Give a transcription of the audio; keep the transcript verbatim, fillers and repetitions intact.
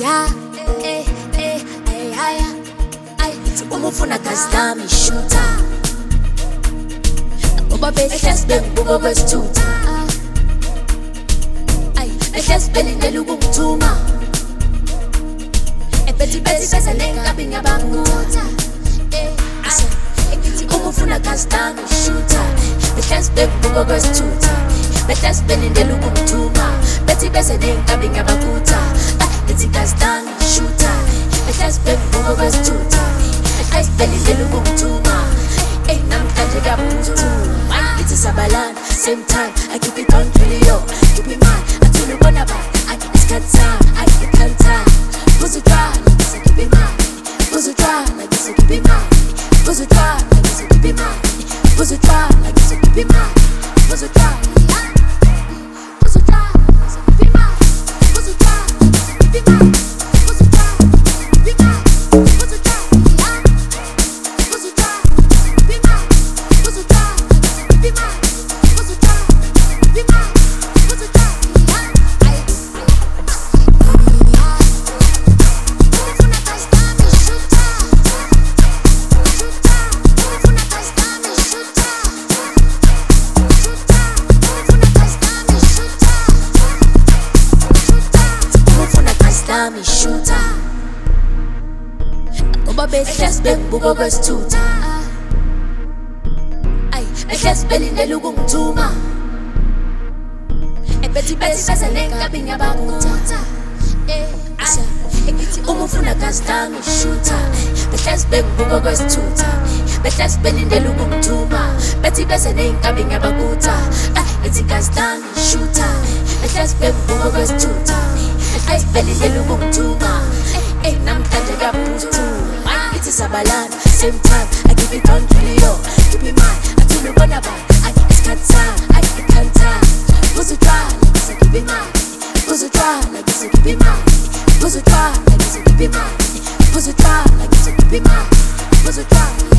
ha eh eh eh haya ay umufuna gazami shooter ngoba behlezi bengibuka kwesithutha ay behlezi belindele ukungithuma ebethi bethi bese lenkabi ngiyabangutha eh ngithi umufuna gazami shooter behlezi bengibuka kwesithutha behlezi belindele ukungithuma bethi bese lenkabi ngiyabangutha ngithi gazami shooter behlezi bengibuka kwesithutha behlezi belindele ukungithuma eh namhlanje kabuthuma it's sabalan same time I keep it on video keep it mine until you wanna buy I can't time I can't time push it dry like it's keep it mine push it dry like it's keep it mine push it dry like it's keep it mine push it dry like it's keep it mine push it dry push it dry keep it mine push it dry keep it mine push it dry keep it mine push it dry push it dry keep it mine push it dry be mine, what's it dry? Be mine, what's it dry? Shooter, ngoba behlezi bengibuka kwesithutha ay behlezi belindele ukungithuma ebethi bethi bese lenkabi ngiyabangutha eh ngithi umufuna gazami shooter behlezi bengibuka kwesithutha behlezi belindele ukungithuma bethi bese lenkabi ngiyabangutha ngithi gazami shooter behlezi bengibuka kwesithutha behlezi belindele ukungithuma eh namhlanje kabuthuma it's sabalan same time I keep it on video keep it mine until you wanna buy I can't time I can't time push it dry like it's keep it mine push it dry like it's keep it mine push it dry like it's keep it mine push it dry like it's keep it mine push it dry